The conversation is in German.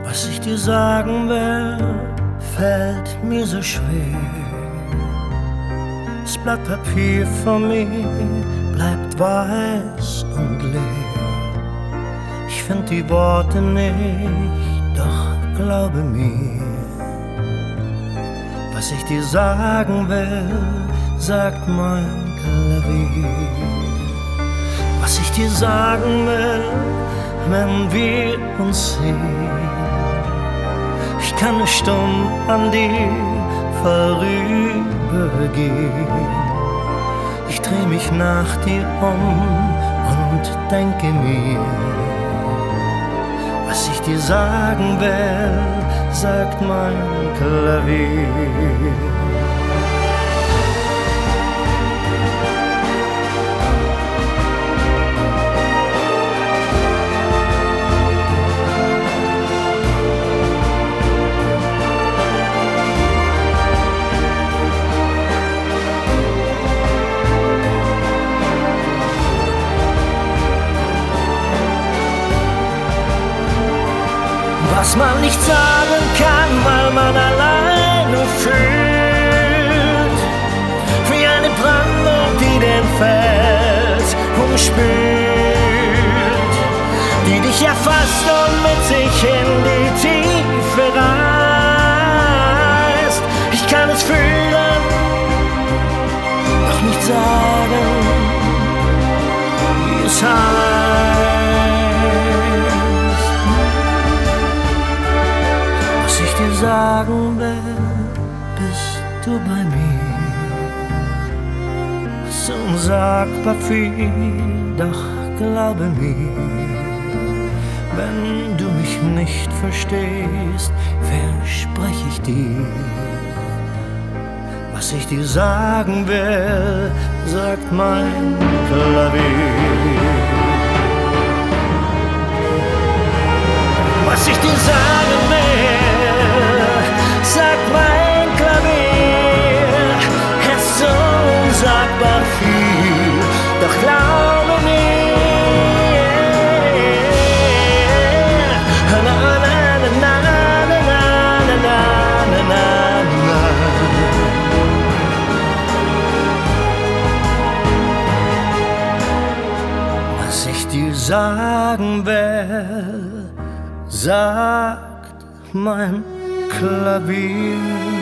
Was ich dir sagen will, fällt mir so schwer. Das Blatt Papier vor mir bleibt weiß und leer. Ich find die Worte nicht, doch glaube mir, was ich dir sagen will, sagt mein Klavier. Was ich dir sagen will, wenn wir uns sehen, ich kann nicht stumm an dir vorübergehen. Ich dreh mich nach dir und denke mir, was ich dir sagen will, sagt mein Klavier. Was man nicht sagen kann, weil man alleine fühlt, wie eine Brandung, die den Fels umspült, die dich erfasst und mit sich in die Tiefe reißt. Ich kann es fühlen, doch nicht sagen, wie es heißt. Sagen will, bist du bei mir. So unsagbar viel, doch glaube mir, wenn du mich nicht verstehst, verspreche ich dir, was ich dir sagen will, sagt mein Klavier. Was ich dir sagen will, sagt mein Klavier, es ist so unsagbar viel, doch glaube mir, na na na na na na na na na. Was ich dir sagen will, sagt mein Klavier.